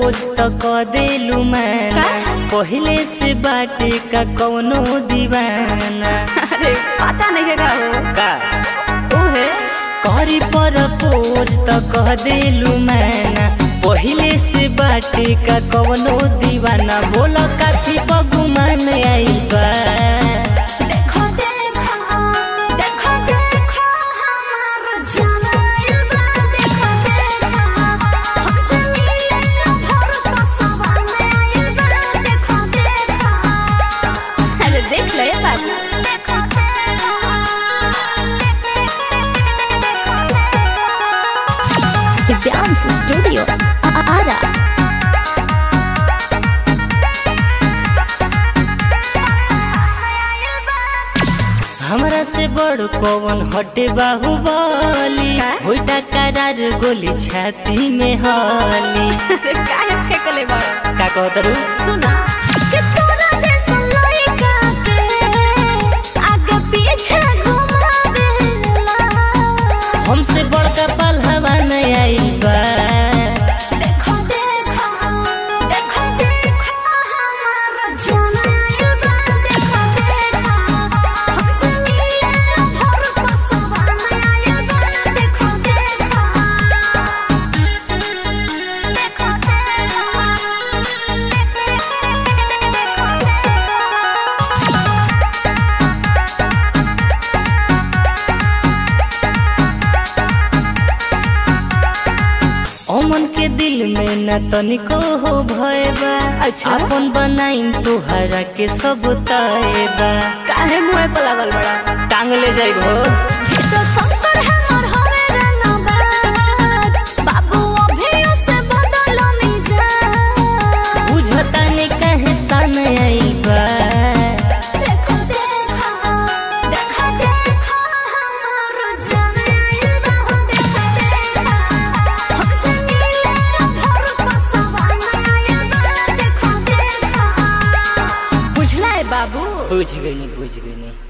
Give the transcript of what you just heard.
Propose तो क देलू मैना पहले से बाटे का कौनो दीवाना। अरे पता नहीं का हो का ओहे करी प्रपोज तो क देलू मैना पहले से बाटे का कौनो दीवाना। बोला काफी बगुमान आइल बा डांस स्टूडियो आरा। हमरा से बड़ कौन हटे बाहुबली होइटा करार गोली छाती में हली। काहे फेकले बड़ का कहत रू सुना कि तोरा जैसा लइका के आगे पीछे घुमावेला। हमसे बड़का पलहवा नहीं आइल बा। देखो देखो देखो देखो हमारा जान आइल बा। देखो देखो हमसे मिले भर पसवान आइल बा। देखो देखो देखो ओमन के दिल में न तनिको हो भय बा। अच्छा। अपन बनाइन तोहरा के सब तय बा। काहे मुंह पे लागल बड़ा टांग ले जाइबो तो संकर हमर हवे रंगबाज। बाबू अभी उसे बदल मिजा। बुझता नहीं कहे सन आइल बा। देखो देखो देखो देखो हमार जान आइल बा। देखो देखो हमसे मिले भर पसवान आइल बा। देखो देखो बुझला है बाबू। बुझ गई नहीं।